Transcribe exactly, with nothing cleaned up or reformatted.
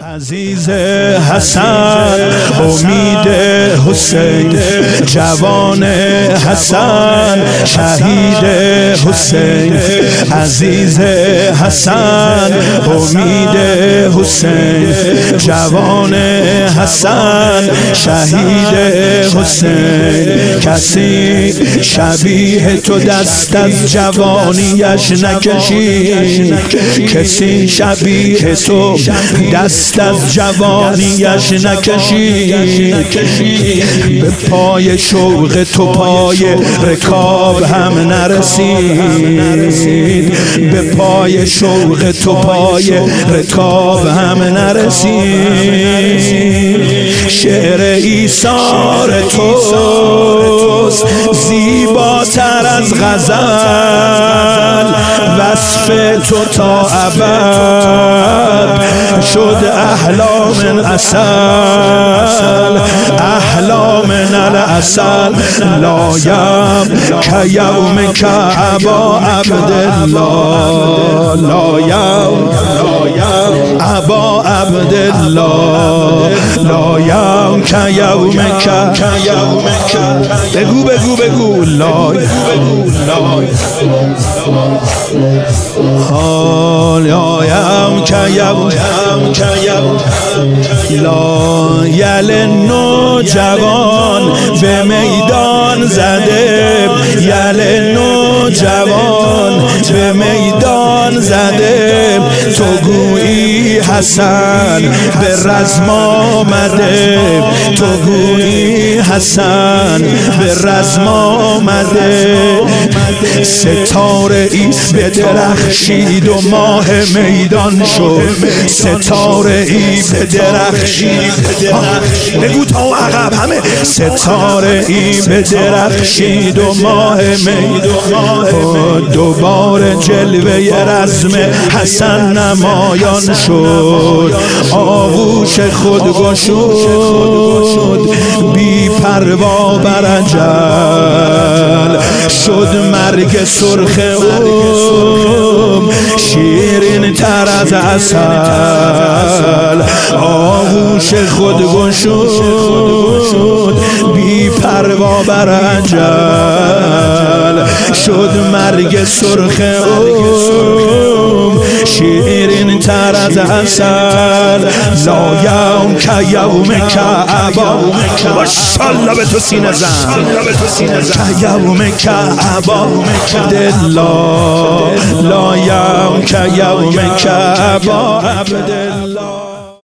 عزیز حسن امید حسین، جوان حسن شهید حسین. عزیز حسن امید حسین، جوان حسن شهید حسین. کسی شبیه تو دست از جوانیش نکشید، کسی شبیه تو دست از جوانیش نکشید. به پای شوق تو پای رکاب هم نرسید، به پای شوق تو پای رکاب هم نرسید. شعر ایثار توست زیباتر از غزل، وصف تو تا ابد شد احلام عسل، احلام العسل. لایم که یوم که ابا عبدالله، لایم ابا عبدالله، لایم که یوم که. بگو بگو بگو لایم لایم که یوم لا یل نوجوان به میدان زده، یل نوجوان به میدان زده. تو گویی حسن به رزم آمده، تو گویی حسن به رزم آمده. ستاره ای به درخشید و ماه میدان شد، ستاره ای به درخشید. بگو تا عقب همه. ستاره ای به درخشید و ماه میدان، دوباره جلوه رزم حسن نمایان شد. آغوش خود گشود بی پروا بر اجل، شد مرگ سرخ اوم شیرین تر از عسل. آغوش خود گشود بی پروا بر اجل، شد مرگ سرخ اوم شیرین تر از عسل. لایم که یوم که ابا، ماشاءالله به تو سینه زن، که یوم که ابا عبدالله، لایم که یوم که ابا عبدالله.